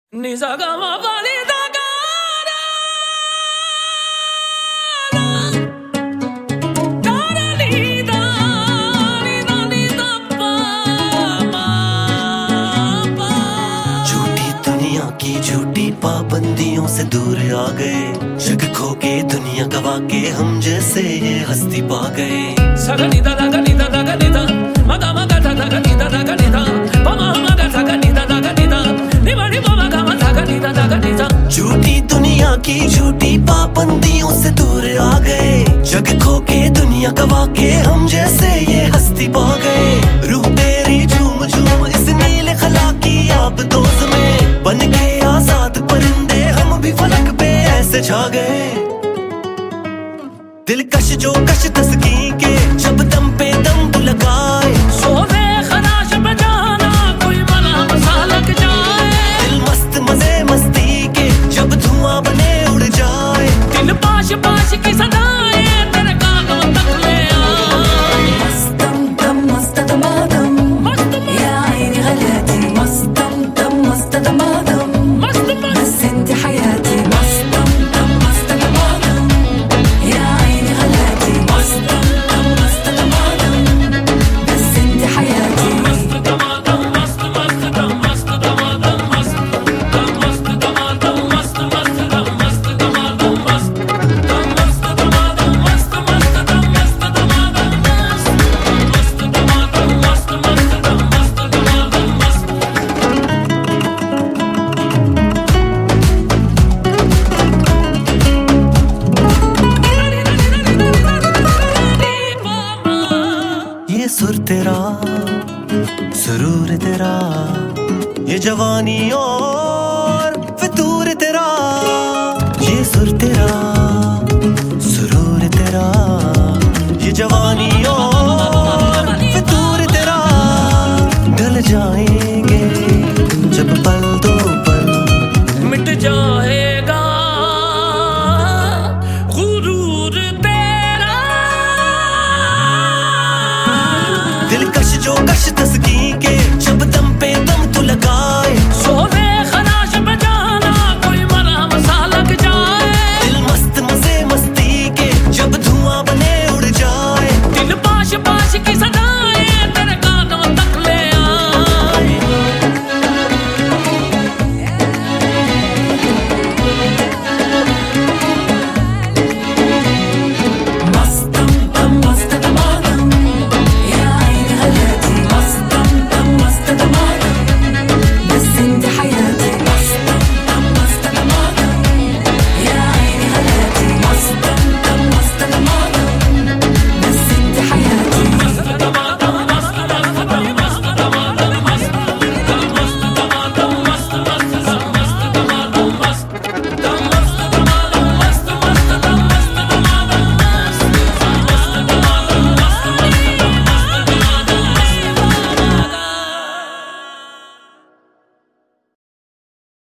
Nisa gama pani da ga की झूठी पाबंदियों से दूर आ गए, जग खो के दुनिया गवा के हम जैसे ये हस्ती पा गए। सगनिदा दगनिदा दगनिदा मगा मगा दगनिदा दगनिदा पमा मगा दगनिदा दगनिदा निवाड़ी पमा गमा दगनिदा दगनिदा। झूठी दुनिया की झूठी पाबंदियों से दूर आ गए, जग खो के दुनिया गवा के हम जैसे ये हस्ती पा गए। रूह तेरी झूम झूम इस नीले खला की आबदोज में, बन के आजाद परिंदे हम भी फलक पे ऐसे छा गए। दिलकश जो कश तस्कीं के